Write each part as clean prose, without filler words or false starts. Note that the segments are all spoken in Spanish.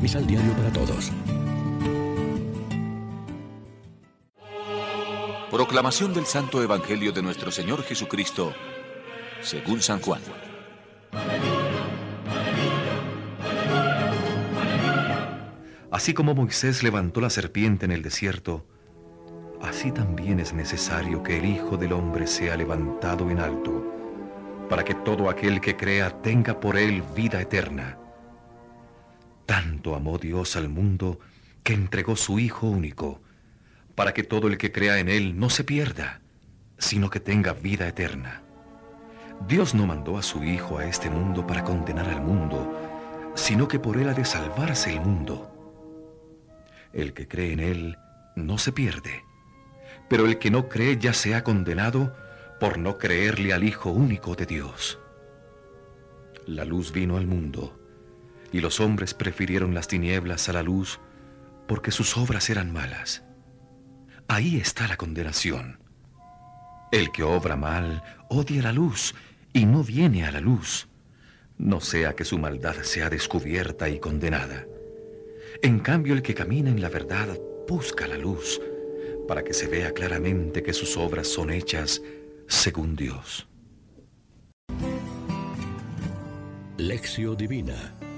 Misal Diario para Todos. Proclamación del Santo Evangelio de nuestro Señor Jesucristo, según San Juan. Así como Moisés levantó la serpiente en el desierto, así también es necesario que el Hijo del Hombre sea levantado en alto, para que todo aquel que crea tenga por él vida eterna. Tanto amó Dios al mundo que entregó su Hijo único, para que todo el que crea en él no se pierda, sino que tenga vida eterna. Dios no mandó a su Hijo a este mundo para condenar al mundo, sino que por él ha de salvarse el mundo. El que cree en él no se pierde, pero el que no cree ya se ha condenado por no creerle al Hijo único de Dios. La luz vino al mundo, y los hombres prefirieron las tinieblas a la luz porque sus obras eran malas. Ahí está la condenación. El que obra mal odia la luz y no viene a la luz, no sea que su maldad sea descubierta y condenada. En cambio, el que camina en la verdad busca la luz, para que se vea claramente que sus obras son hechas según Dios. Lección Divina.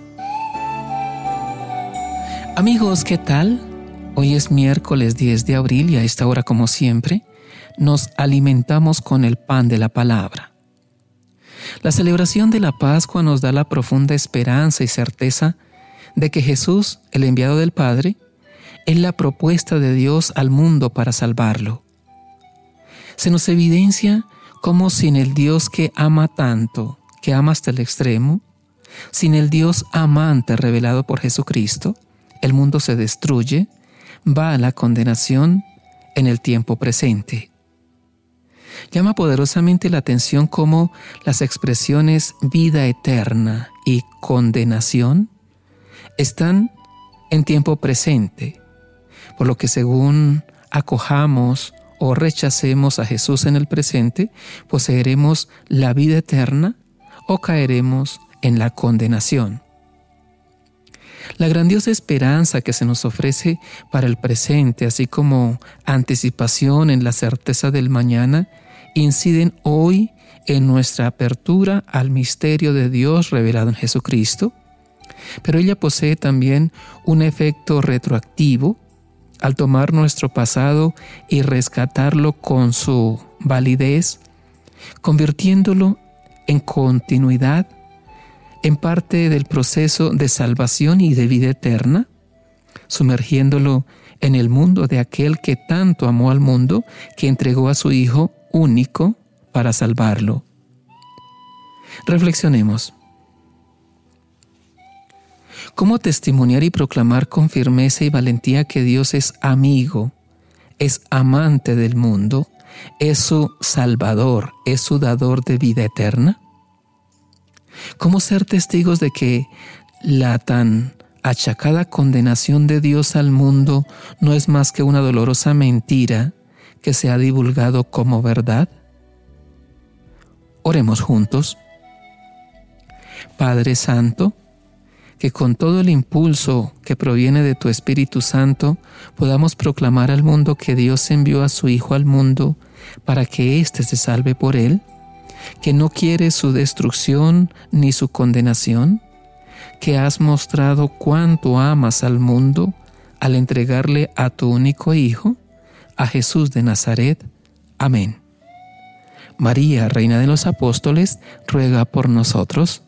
Amigos, ¿qué tal? Hoy es miércoles 10 de abril y a esta hora, como siempre, nos alimentamos con el pan de la palabra. La celebración de la Pascua nos da la profunda esperanza y certeza de que Jesús, el enviado del Padre, es la propuesta de Dios al mundo para salvarlo. Se nos evidencia cómo sin el Dios que ama tanto, que ama hasta el extremo, sin el Dios amante revelado por Jesucristo, el mundo se destruye, va a la condenación en el tiempo presente. Llama poderosamente la atención cómo las expresiones vida eterna y condenación están en tiempo presente, por lo que según acojamos o rechacemos a Jesús en el presente, poseeremos la vida eterna o caeremos en la condenación. La grandiosa esperanza que se nos ofrece para el presente, así como anticipación en la certeza del mañana, inciden hoy en nuestra apertura al misterio de Dios revelado en Jesucristo, pero ella posee también un efecto retroactivo al tomar nuestro pasado y rescatarlo con su validez, convirtiéndolo en continuidad, en parte del proceso de salvación y de vida eterna, sumergiéndolo en el mundo de aquel que tanto amó al mundo, que entregó a su Hijo único para salvarlo. Reflexionemos. ¿Cómo testimoniar y proclamar con firmeza y valentía que Dios es amigo, es amante del mundo, es su Salvador, es su dador de vida eterna? ¿Cómo ser testigos de que la tan achacada condenación de Dios al mundo no es más que una dolorosa mentira que se ha divulgado como verdad? Oremos juntos. Padre Santo, que con todo el impulso que proviene de tu Espíritu Santo podamos proclamar al mundo que Dios envió a su Hijo al mundo para que éste se salve por él, que no quiere su destrucción ni su condenación, que has mostrado cuánto amas al mundo al entregarle a tu único Hijo, a Jesús de Nazaret. Amén. María, Reina de los Apóstoles, ruega por nosotros.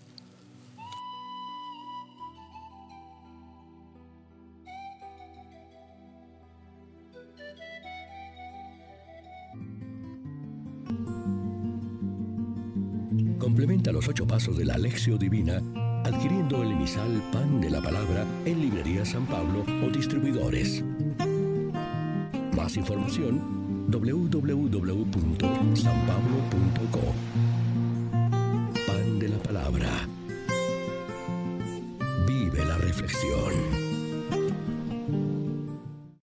Complementa los 8 pasos de la Lección Divina adquiriendo el emisal Pan de la Palabra en Librería San Pablo o distribuidores. Más información: www.sanpablo.co.